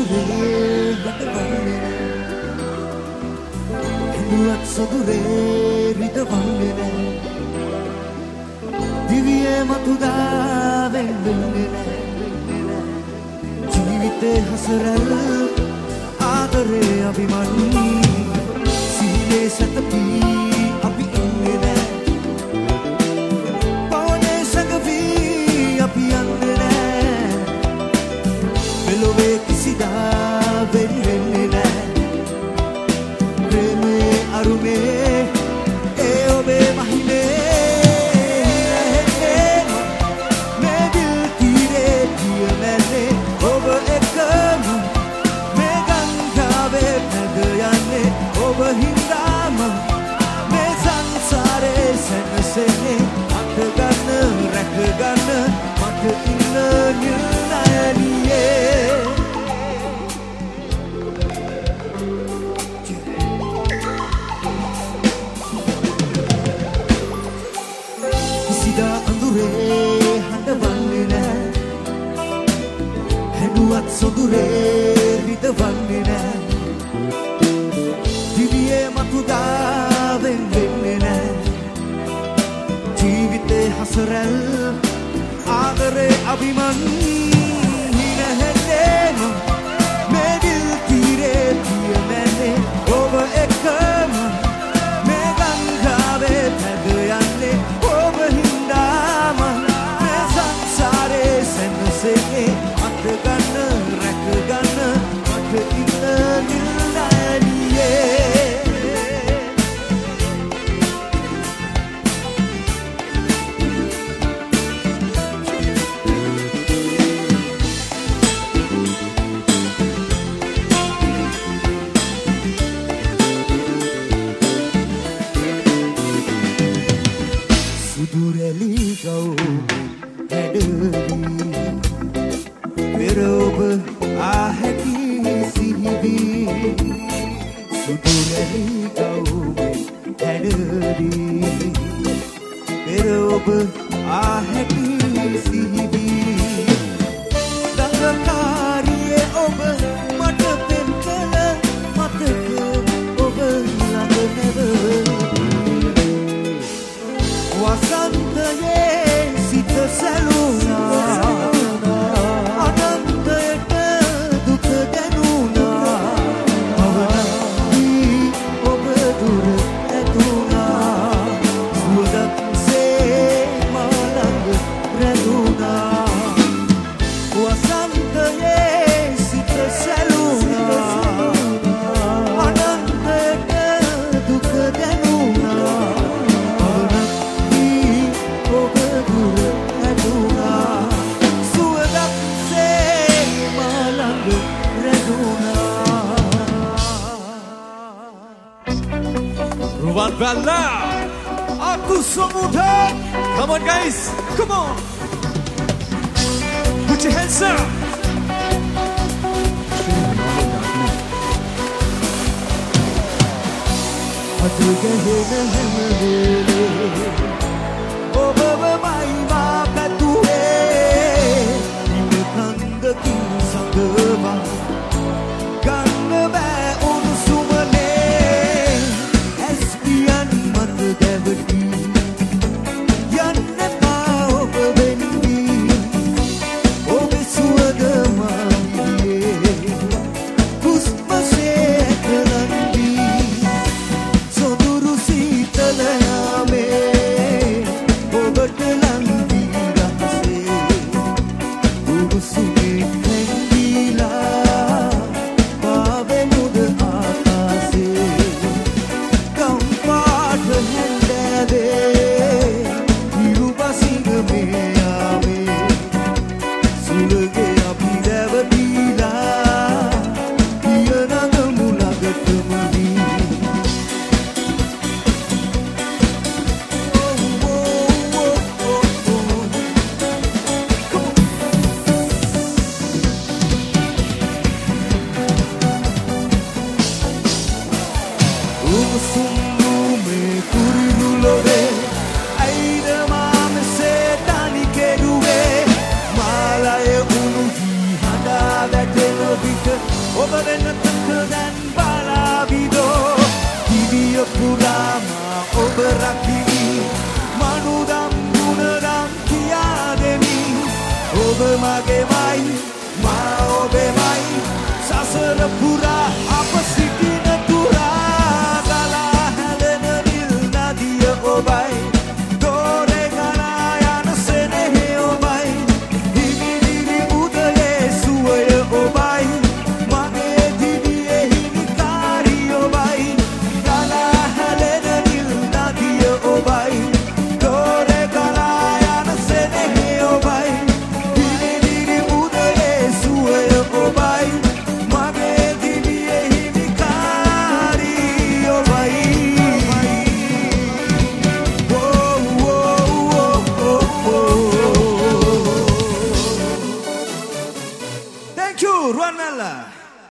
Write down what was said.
සොඳුරේ හිතවන්නේ හැඬුවත් සොඳුරේ රිදවන්නේ නැහැ දිවියේ මතුදා වෙන්නේ නැහැ ජීවිතේ හසරල් ආදරේ අභිමන්‍යු සීලේ සතපී අපි ඉන්නේ නැහැ පවනේ සඟවී අපි යන්නේ නැහැ මෙලොවේ කිසිදා වෙන්නේ නැහැ ප්‍රේමයේ අරුමේ ඒ ඔබේ මහිනේ මේ දිල් තීරේ දියමැලේ ඔබ එකම මේ ගංගාවේ නැග යන්නේ ඔබ හින්දාම මේ සංසාරේ සැනසෙන්නේ අත ගන්න රැක ගන්න මට ඉන්න නිර්ණයනියේ කිසිදා අඳුරේ හඬවන්නේ නැහැ හැඬුවත් සොඳුරේ රිදවන්නේ නැහැ දිවියේ මතුදා වෙන්නේ නැහැ ජීවිතේ හසරල් ආදරේ අභිමන්‍යු නැහැනේම මේ දිල් තීරේ පියමැන්නේ ඔබ එකම මේ ගංගාවේ නැග යන්නේ ඔබ හින්දාම මේ සංසාරේ සැනසෙන්නේ අත ගන්න රැක ගන්න මට ඉන්න නිර්ණයනියේ සුදුරැලි ගව් හැඩවි පෙර ඔබ ආහැකි සිහිවී සුදුරැලි ගව් හැඩවි පෙර ඔබ ආහැකි සිහිවී දඟකාරියේ ඔබ මට පෙම් කළ මතක ඔබ ළඟ නැව වසන්තයේ සිත සැලුණා අනන්තයට දුක දැනුණා අවනී ඔබ දුර ඇතුණා සුවදක්සේ මලඟ රැඳුණා වසන්තයේ සිත සැලුණා අනන්තයට දුක දැනුණා Ruwan Bella, aku semuda. Come on guys, come on. Put your hands up. Soduru sita laya me ඔබ රකිමි මනුදම් ගුණදම් කියා දෙමි ඔබ මගේමයි මා ඔබේමයි සසර පුරා